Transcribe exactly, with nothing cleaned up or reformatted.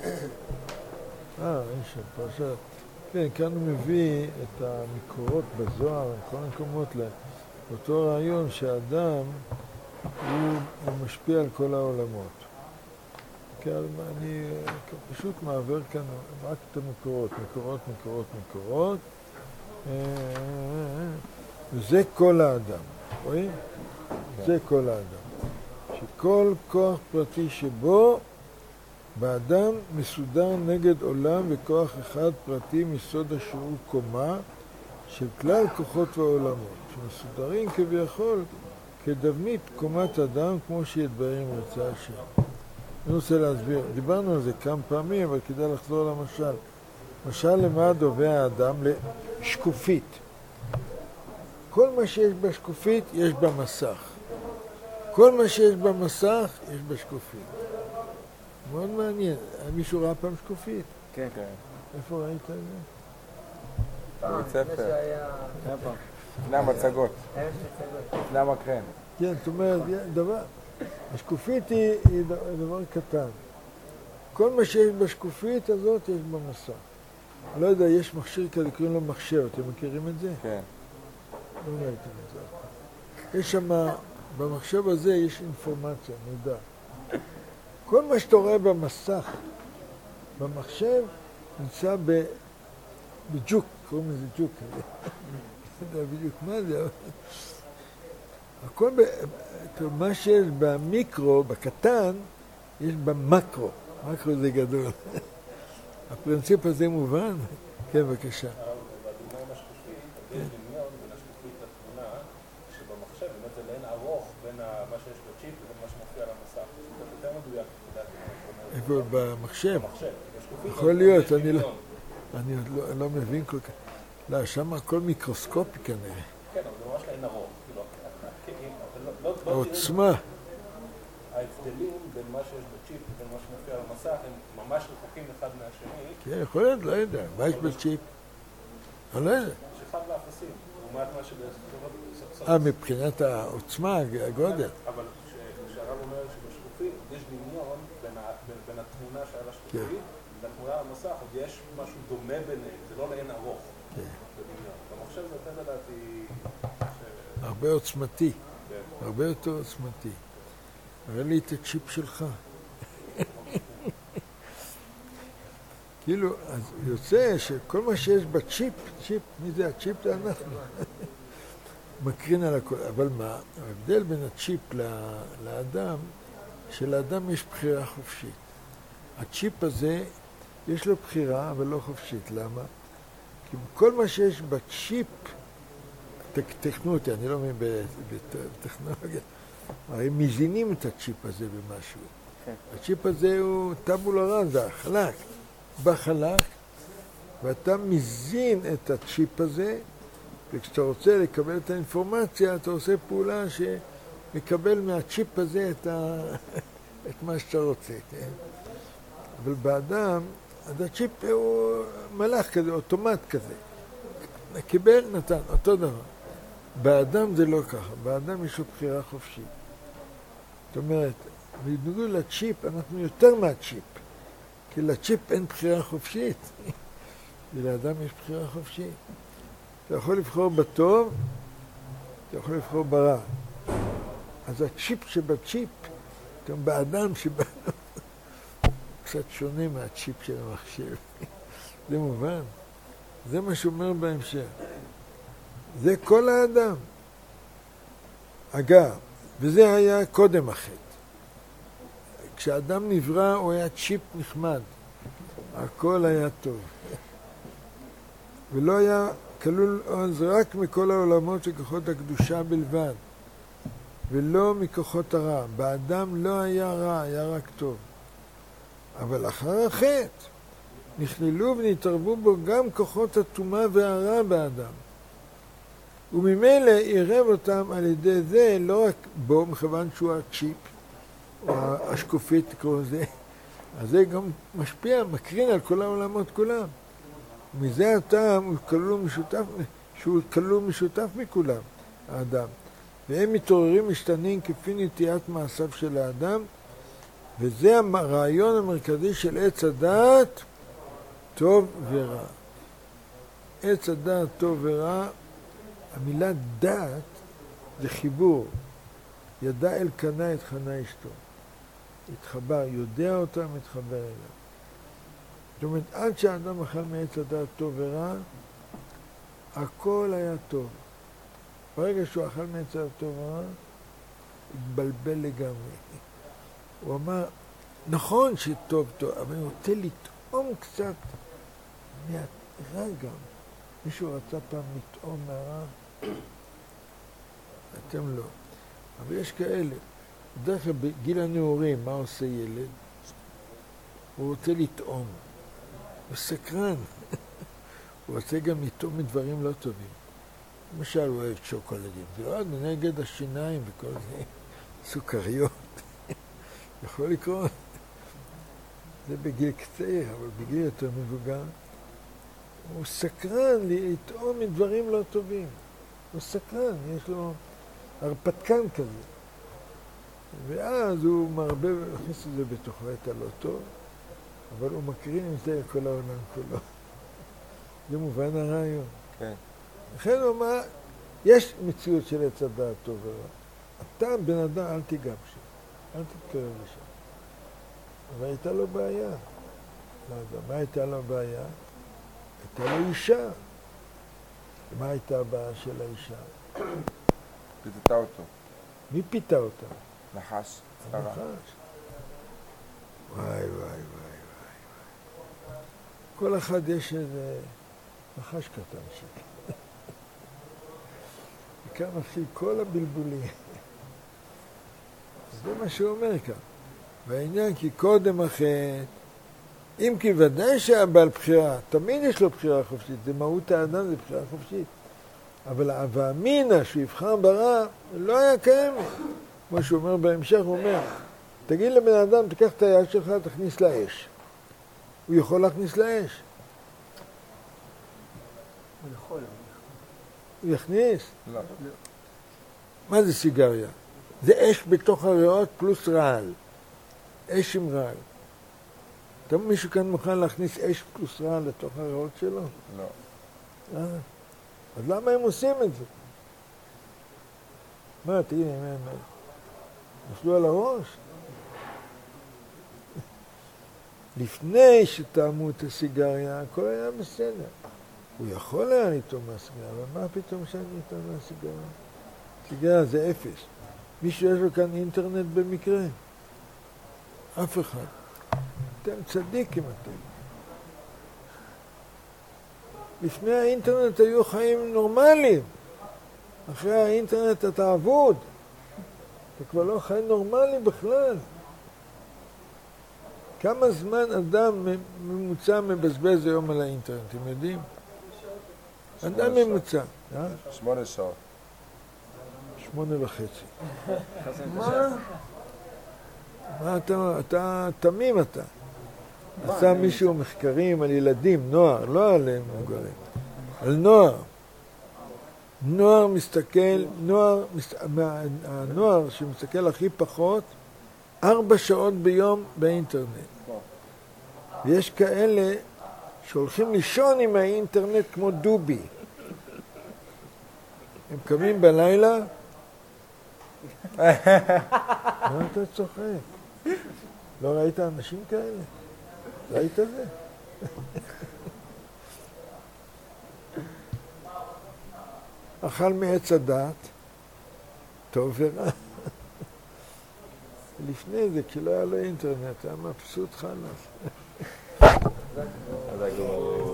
אה, יש פרשה. כן, כאן הוא מביא את המקורות בזוהר, כל המקומות לאותו רעיון שהאדם הוא, הוא משפיע על כל העולמות. כן, אני פשוט מעבר כאן רק את המקורות, מקורות, מקורות, מקורות. וזה כל האדם, רואים? זה כל האדם. שכל כוח פרטי שבו באדם מסודר נגד עולם וכוח אחד פרטי מסוד השיעור קומה של כלל כוחות והעולמות, שמסודרים כביכול כדבנית קומת אדם כמו שיתבהר עם רצה השם. אני רוצה להסביר, דיברנו על זה כמה פעמים, אבל כדאי לחזור למשל. משל למה דובה האדם? לשקופית. כל מה שיש בשקופית יש במסך. כל מה שיש במסך יש בשקופית. מאוד מעניין. מישהו ראה פעם שקופית? כן, כן. איפה ראית את זה? בבית ספר. לפני המצגות. לפני המקרן. כן, זאת אומרת, דבר... השקופית היא, היא דבר קטן. כל מה שיש בשקופית הזאת יש במסך. לא יודע, יש מכשיר כזה, קוראים לו מחשב, אתם מכירים את זה? כן. לא ראיתם את זה. יש שם, במחשב הזה יש אינפורמציה, מידע. כל מה שאתה רואה במסך, במחשב, נמצא ב... בג'וק, קוראים לזה ג'וק. לא יודע בדיוק מה זה, אבל... הכל, ב... מה שיש במיקרו, בקטן, יש במקרו. מקרו זה גדול. הפרינציפ הזה מובן? כן, בבקשה. בדוגמה עם השקופית, יש דמיון בין השקופית לתמונה, שבמחשב באמת זה לאין ארוך בין מה שיש בצ'יפ לבין מה שמופיע על המסך. זה יותר מדויק. איפה? במחשב? במחשב. יכול להיות, אני עוד לא מבין כל כך. לא, שם הכל מיקרוסקופי כנראה. כן, אבל זה ממש לאין ארוך. העוצמה. ההבדלים בין מה שיש בצ'יפ ובין מה שמופיע על המסך הם ממש רחוקים אחד מהשני. כן, יכול להיות, לא יודע. מה יש בצ'יפ? אני לא יודע. שחד לאפסים. לעומת מה שבסופו... אה, מבחינת העוצמה, הגודל. אבל כשהרב אומר שבשקופית יש דמיון בין התמונה שעל השקופית לתמונה על המסך, עוד יש משהו דומה ביניהם. זה לא לאין ארוך. כן. בדמיון. במחשב זה יותר לדעתי... הרבה עוצמתי. הרבה יותר עוצמתי. הראה לי את הצ'יפ שלך. כאילו, אז יוצא שכל מה שיש בצ'יפ, צ'יפ, מי זה הצ'יפ? זה אנחנו. מקרין על הכל. אבל מה? ההבדל בין הצ'יפ לאדם, שלאדם יש בחירה חופשית. הצ'יפ הזה, יש לו בחירה, אבל לא חופשית. למה? כי כל מה שיש בצ'יפ, תכנו אותי, אני לא מבין בטכנולוגיה, הרי מזינים את הצ'יפ הזה במשהו. הצ'יפ הזה הוא טאבולה ראסה, חלק. בחלק, ואתה מזין את הצ'יפ הזה, וכשאתה רוצה לקבל את האינפורמציה, אתה עושה פעולה שמקבל מהצ'יפ הזה את, ה... את מה שאתה רוצה. כן? אבל באדם, אז הצ'יפ הוא מלאך כזה, אוטומט כזה. קיבל, נתן, אותו דבר. באדם זה לא ככה, באדם יש לו בחירה חופשית. זאת אומרת, בניגוד לצ'יפ, אנחנו יותר מהצ'יפ. כי לצ'יפ אין בחירה חופשית. ולאדם יש בחירה חופשית. אתה יכול לבחור בטוב, אתה יכול לבחור ברע. אז הצ'יפ שבצ'יפ, גם באדם שבא... קצת שונה מהצ'יפ של המחשב. זה מובן. זה מה שאומר בהמשך. זה כל האדם. אגב, וזה היה קודם החטא. כשאדם נברא הוא היה צ'יפ נחמד. הכל היה טוב. ולא היה כלול עוז רק מכל העולמות של כוחות הקדושה בלבד. ולא מכוחות הרע. באדם לא היה רע, היה רק טוב. אבל אחר החטא נכללו ונתערבו בו גם כוחות הטומאה והרע באדם. וממילא עירב אותם על ידי זה, לא רק בו, מכיוון שהוא הצ'יפ, או השקופית, תקראו לזה, אז זה גם משפיע, מקרין על כל העולמות כולם. ומזה הטעם הוא כלול משותף, שהוא כלול משותף מכולם, האדם. והם מתעוררים משתנים כפי נטיית מעשיו של האדם, וזה הרעיון המרכזי של עץ הדעת, טוב ורע. עץ הדעת, טוב ורע, המילה דעת זה חיבור. ידע אל קנה את חנה אשתו. התחבר, יודע אותה, מתחבר אליו. זאת אומרת, עד שהאדם אכל מעץ הדעת טוב ורע, הכל היה טוב. ברגע שהוא אכל מעץ הדעת טוב ורע, התבלבל לגמרי. הוא אמר, נכון שטוב טוב, אבל אני רוצה לטעום קצת מהרע גם. מישהו רצה פעם לטעום מהרע? אתם לא. אבל יש כאלה. בדרך כלל בגיל הנעורים, מה עושה ילד? הוא רוצה לטעום. הוא סקרן. הוא רוצה גם לטעום מדברים לא טובים. למשל, הוא אוהב שוקולדים. זה לא נגד השיניים וכל זה. סוכריות. יכול לקרות. זה בגיל קצר, אבל בגיל יותר מבוגר. הוא סקרן לטעום מדברים לא טובים. הוא סקרן, יש לו הרפתקן כזה. ואז הוא מרבה להכניס את זה בתוכו את הלא טוב, אבל הוא מקרין עם זה לכל העולם כולו. זה מובן הרעיון. כן. לכן הוא אמר, יש מציאות של עץ הדעת טוב ורע. אתה בן אדם, אל תיגע שם, אל תתקרב לשם. אבל הייתה לו בעיה. לא יודע, מה הייתה לו בעיה? הייתה לו אישה. מה הייתה הבעיה של האישה? פיתתה אותו. מי פיתה אותה? נחש. נחש. וואי, וואי, וואי, וואי. כל אחד יש איזה נחש קטן שם. וכאן מתחיל כל הבלבולים. זה מה שהוא אומר כאן. והעניין כי קודם החטא, אם כי ודאי שהיה בעל בחירה, תמיד יש לו בחירה חופשית, זה מהות האדם, זה בחירה חופשית. אבל האמינא שהוא יבחר ברע, לא היה קיימת. כמו שהוא אומר בהמשך, הוא אומר, תגיד לבן אדם, תיקח את היד שלך, תכניס לאש. הוא יכול להכניס לאש. הוא יכול. הוא יכניס? לא. מה זה סיגריה? זה אש בתוך הריאות פלוס רעל. אש עם רעל. אתה מישהו כאן מוכן להכניס אש פלוס רעל לתוך הריאות שלו? לא. אה. אז למה הם עושים את זה? מה, תגיד, הם נפלו על הראש? לפני שטעמו את הסיגריה, הכל היה בסדר. הוא יכול היה לטעום מהסיגריה, אבל מה פתאום שאני אטעום מהסיגריה? סיגריה זה אפס. מישהו יש לו כאן אינטרנט במקרה? אף אחד. אתם צדיקים אתם. לפני האינטרנט היו חיים נורמליים. אחרי האינטרנט אתה עבוד. אתה כבר לא חי נורמלי בכלל. כמה זמן אדם ממוצע מבזבז היום על האינטרנט, אתם יודעים? אדם ממוצע. שמונה שעות. שמונה וחצי. מה? מה אתה, אתה תמים אתה. עשה מישהו מחקרים על ילדים, נוער, לא על מבוגרים, על נוער. נוער מסתכל, נוער, הנוער שמסתכל הכי פחות, ארבע שעות ביום באינטרנט. ויש כאלה שהולכים לישון עם האינטרנט כמו דובי. הם קמים בלילה, מה אתה צוחק? לא ראית אנשים כאלה? ראית זה? אכל מעץ הדעת, טוב ורע. לפני זה, כשלא היה לו אינטרנט, היה מבסוט חלאס.